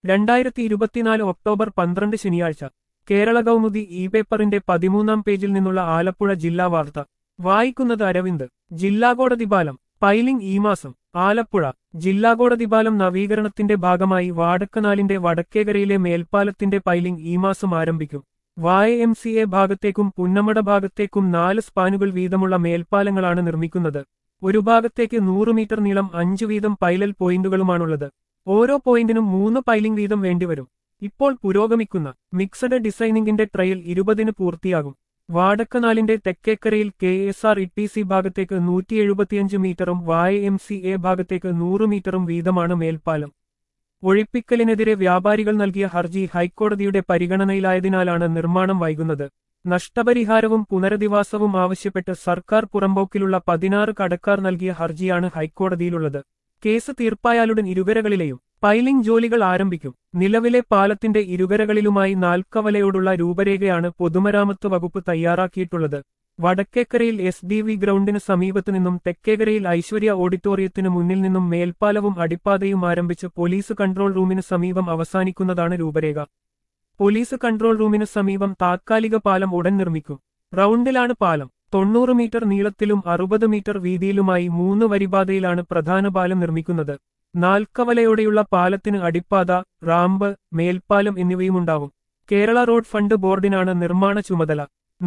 2024 October 12 ശനിയാഴ്ച Kerala Kaumudi E പേപ്പറിന്റെ 13-ാം പേജിൽ നിന്നുള്ള ആലപ്പുഴ ജില്ലാ വാർത്ത വായിക്കുന്നത് അരവിന്ദ്. ജില്ലാ കോടതി പാലം പൈലിംഗ് ഈ മാസം. ആലപ്പുഴ ജില്ലാ കോടതി പാലം നവീകരണത്തിന്റെ ഭാഗമായി വാടക്കനാലിന്റെ വടക്കേകരയിലെ മേൽപ്പാലത്തിന്റെ പൈലിംഗ് ഈ മാസം ആരംഭിക്കും. YMCA ഭാഗത്തേക്കും പുന്നമട ഭാഗത്തേക്കും 4 സ്പാനുകൾ വീതമുള്ള മേൽപ്പാലങ്ങളാണ് നിർമ്മിക്കുന്നത്. ഒരു ഭാഗത്തേക്ക് 100 മീറ്റർ നീളം 5 വീതം പൈലൽ പോയിന്റുകളുമാണുള്ളത്. ഓരോ പോയിന്റിനും 3 പൈലിംഗ് വീതം വേണ്ടിവരും. ഇപ്പോൾ പുരോഗമിക്കുന്ന മിക്സഡ് ഡിസൈനിംഗിന്റെ ട്രയൽ 20-ന് പൂർത്തിയാകും. വാടക്കനാലിന്റെ തെക്കേക്കരയിൽ KSRTC ഭാഗത്തേക്ക് 175 മീറ്ററും YMCA ഭാഗത്തേക്ക് 100 മീറ്ററും വീതമാണ് മേൽപ്പാലം. ഒഴിപ്പിക്കലിനെതിരെ വ്യാപാരികൾ നൽകിയ ഹർജി ഹൈക്കോടതിയുടെ പരിഗണനയിലായതിനാലാണ് നിർമ്മാണം വൈകുന്നത്. നഷ്ടപരിഹാരവും പുനരധിവാസവും ആവശ്യപ്പെട്ട് സർക്കാർ പുറമ്പോക്കിലുള്ള 16 കടക്കാർ നൽകിയ ഹർജിയാണ് ഹൈക്കോടതിയിലുള്ളത്. കേസ് തീർപ്പായാലുടൻ ഇരുകരകളിലെയും പൈലിംഗ് ജോലികൾ ആരംഭിക്കും. നിലവിലെ പാലത്തിന്റെ ഇരുകരകളിലുമായി നാൽക്കവലയോടുള്ള രൂപരേഖയാണ് പൊതുമരാമത്ത് വകുപ്പ് തയ്യാറാക്കിയിട്ടുള്ളത്. വടക്കേക്കരയിൽ SDV ഗ്രൗണ്ടിന് സമീപത്തു നിന്നും തെക്കേക്കരയിൽ ഐശ്വര്യ ഓഡിറ്റോറിയത്തിനു മുന്നിൽ നിന്നും മേൽപ്പാലവും അടിപ്പാതയും ആരംഭിച്ച് പോലീസ് കൺട്രോൾ റൂമിന് സമീപം അവസാനിക്കുന്നതാണ് രൂപരേഖ. പോലീസ് കൺട്രോൾ റൂമിന് സമീപം താത്കാലിക പാലം ഉടൻ നിർമ്മിക്കും. റൗണ്ടിലാണ് പാലം. 90 മീറ്റർ നീളത്തിലും 60 മീറ്റർ വീതിയിലുമായി 3 വരിപാതയിലാണ് പ്രധാന പാലം നിർമ്മിക്കുന്നത്. നാൽക്കവലയോടെയുള്ള പാലത്തിന് അടിപ്പാത, റാമ്പ്, മേൽപ്പാലം എന്നിവയുമുണ്ടാവും. കേരള റോഡ് ഫണ്ട് ബോർഡിനാണ് നിർമ്മാണ ചുമതല.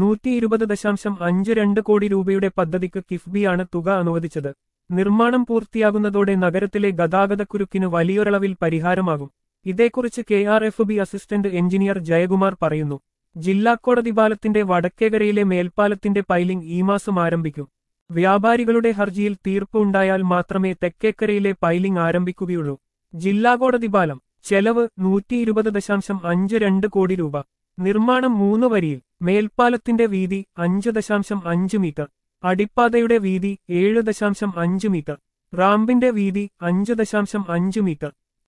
120.52 കോടി രൂപയുടെ പദ്ധതിക്ക് കിഫ്ബിയാണ് തുക അനുവദിച്ചത്. നിർമ്മാണം പൂർത്തിയാകുന്നതോടെ നഗരത്തിലെ ഗതാഗതക്കുരുക്കിന് വലിയൊരളവിൽ പരിഹാരമാകും. ഇതേക്കുറിച്ച് KRFB അസിസ്റ്റന്റ് എഞ്ചിനീയർ ജയകുമാർ പറയുന്നു. ജില്ലാ കോടതി പാലത്തിന്റെ വടക്കേകരയിലെ മേൽപ്പാലത്തിന്റെ പൈലിംഗ് ഈ മാസം ആരംഭിക്കും. വ്യാപാരികളുടെ ഹർജിയിൽ തീർപ്പ് ഉണ്ടായാൽ മാത്രമേ തെക്കേക്കരയിലെ പൈലിംഗ് ആരംഭിക്കുകയുള്ളൂ. ജില്ലാ കോടതി പാലം ചെലവ് 120.52 കോടി രൂപ. നിർമ്മാണം 3 വരിയിൽ. മേൽപ്പാലത്തിന്റെ വീതി 5.5 മീറ്റർ. അടിപ്പാതയുടെ വീതി 7.5 മീറ്റർ. റാമ്പിന്റെ വീതി 5.5 മീറ്റർ.